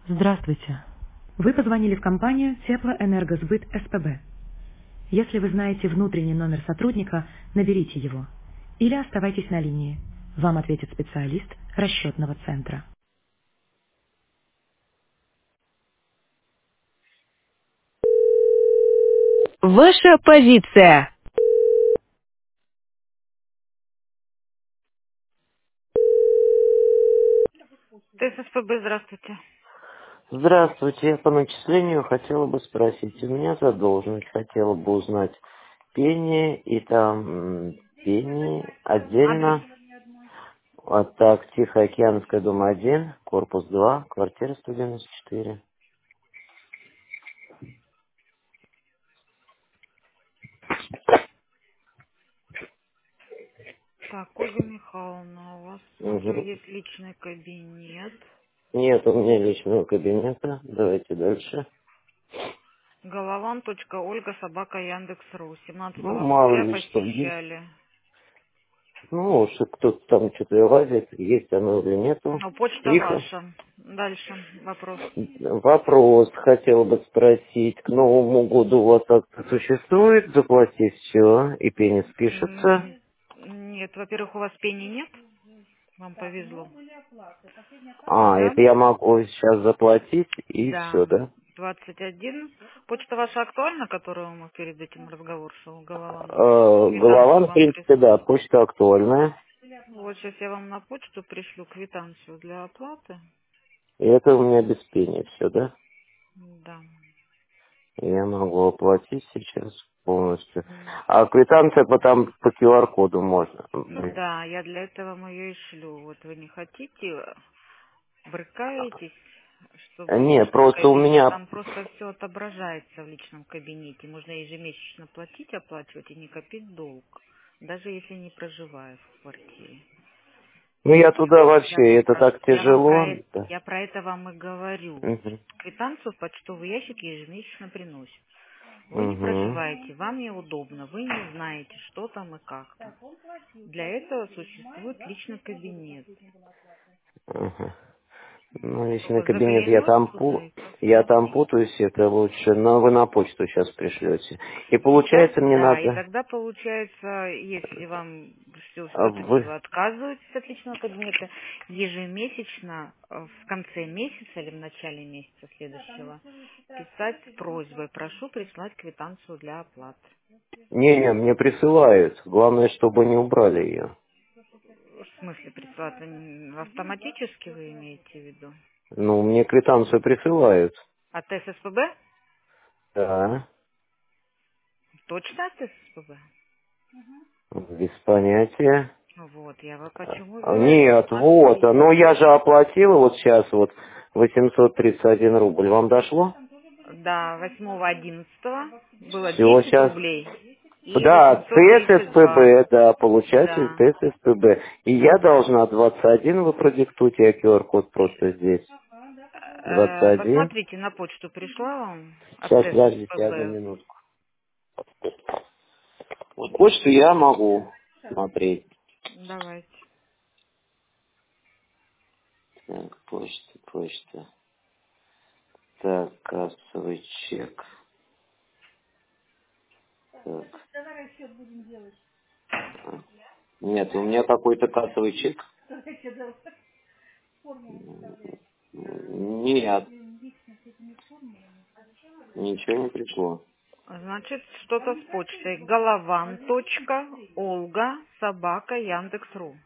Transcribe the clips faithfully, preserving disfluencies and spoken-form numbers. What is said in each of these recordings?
Здравствуйте. Вы позвонили в компанию Теплоэнергосбыт СПБ. Если вы знаете внутренний номер сотрудника, наберите его. Или оставайтесь на линии. Вам ответит специалист расчетного центра. Ваша позиция. ТССПБ, здравствуйте. Здравствуйте, я по начислению хотела бы спросить, у меня задолженность, хотела бы узнать пени и там м, пени Адрес. отдельно, а так Тихоокеанская, дом один, корпус два, квартира сто девяносто четыре. Так, Ольга Михайловна, у вас, смотрю, Мгм. есть личный кабинет. Нет у меня личного кабинета, давайте дальше. Голован точка Ольга собака Яндекс.ру. Ну, семнадцатого мало октября ли что есть. посещали. Ну, уж и кто-то там что-то лазит, есть оно или нету. Ну, почта Тихо. ваша. Дальше вопрос. Вопрос хотел бы спросить. К Новому году у вас акция существует? Заплати все, и пени спишется. М, Нет, во-первых, у вас пени нет. Вам повезло. А, Да? это я могу сейчас заплатить, и Да. все, да? двадцать один. Почта ваша актуальна, которую мы перед этим разговор шел, Голован? Э, голова, Квитанцию в вам принципе, да, прислать. почта актуальная. Вот сейчас я вам на почту пришлю квитанцию для оплаты. И это у меня без пени все, да? Да. Я могу оплатить сейчас полностью. М. А квитанция по там по Q R-коду можно. Да, я для этого вам ее и шлю. Вот вы не хотите, брыкаетесь, чтобы в Нет, личном просто у кабинете, меня. там просто все отображается в личном кабинете. Можно ежемесячно платить, оплачивать и не копить долг, даже если не проживая в квартире. Ну я Я, туда я вообще, вам это про, так я вам тяжело. про это, Да. я про это вам и говорю. Угу. Квитанцию в почтовый ящик ежемесячно приносит. Вы не Угу. проживаете, вам неудобно, вы не знаете, что там и как там. Для этого существует личный кабинет. Ага. Ну, личный Вот, кабинет, я заглянуть там туда пу... и я там посмотреть. путаюсь, это лучше, но вы на почту сейчас пришлете. И Сейчас, получается мне да, и надо... тогда получается, если вам все а устраивает, Вы... вы отказываетесь от личного кабинета, ежемесячно э, в конце месяца или в начале месяца следующего писать с просьбой, прошу прислать квитанцию для оплаты. Не-не, мне присылают. Главное, чтобы не убрали ее. В смысле присылать? М, Автоматически вы имеете в виду? Ну, мне квитанцию присылают. От ССПБ? Да, Точно от ССПБ? без понятия. Вот, я вот почему А, говорю, Нет, вот, смотрите. но я же оплатила вот сейчас вот восемьсот тридцать один рубль. Вам дошло? Да, восьмого одиннадцатого было Все, десять сейчас. рублей и Да, восемьсот тридцать два. ТССПБ, да, получатель Да. ТССПБ. И я должна двадцать один, вы продиктуйте, я Q R-код просто здесь. двадцать Э, один. посмотрите, на почту пришла вам от Сейчас, подождите одну ТССПБ. минутку. Вот почту я могу смотреть. Давайте. Так, почта, почта. Так, кассовый чек. Так. а. Нет, у меня какой-то кассовый чек. Нет, ничего не пришло. Значит, что-то с почтой. Голован. Олга. Собака. Яндекс.ру.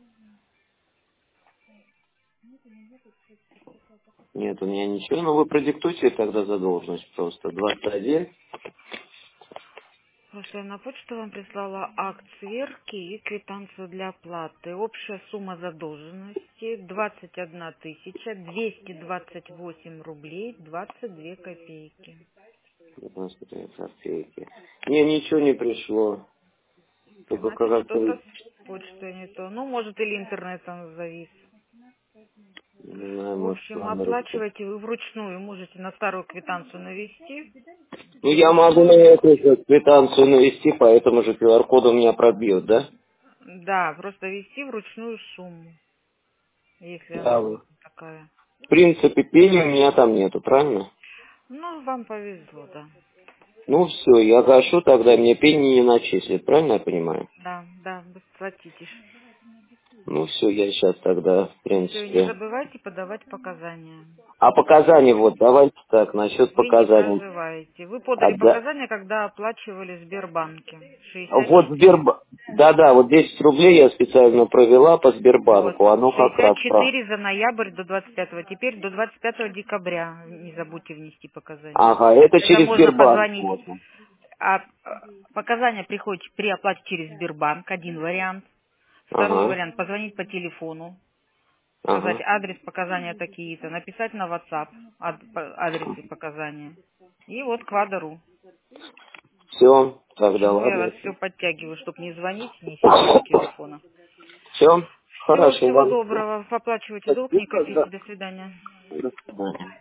Нет, у меня ничего. Ну, вы продиктуйте тогда задолженность просто. двадцать один. Слушай, на почту вам прислала акт сверки и квитанцию для оплаты. Общая сумма задолженности двадцать одна тысяча двести двадцать восемь рублей двадцать две копейки. девяносто три копейки. Не, ничего не пришло. Только Значит, как-то, что-то с почтой не то. Ну, может, или интернет там завис. не знаю, В может, общем, камеру. оплачивайте вы вручную. Можете на старую квитанцию навести. Ну, я могу на Вручную. эту же квитанцию навести, по этому же Q R-коду меня пробьют, да? Да, просто вести вручную сумму, если она Да, у вы. вас такая. в принципе, пени у меня там нету, правильно? Ну, вам повезло, да. Ну все, я гашу, тогда мне пени не начислят, правильно я понимаю? Да, да, вы платите. Ну все, я сейчас тогда, в Все, не принципе... забывайте подавать показания. А показания, вот, давайте так, насчет Вы не показаний. проживаете. Вы подали Отда- показания, когда оплачивали в Сбербанке. шестьдесят Вот четыре. Сбербанк, да-да, вот десять рублей я специально провела по Вот. Сбербанку, оно как шестьдесят раз про... четыре за ноябрь до двадцать пятого. Теперь до двадцать пятого декабря не забудьте внести показания. Ага, это Это через можно Сбербанк позвонить. можно. А а, показания приходят при оплате через Сбербанк. Один вариант. Второй Ага, вариант — позвонить по телефону. Сказать ага. адрес показания такие-то. Написать на WhatsApp ад- по- адрес и показания. И вот квадру. Все, К тогда чему я вас ладно. все подтягиваю, чтобы не звонить, не сидеть у телефона. Все, Все, хорошо, всего ладно. доброго. Оплачивайте долг, не Спасибо, да. копите. До свидания. До свидания.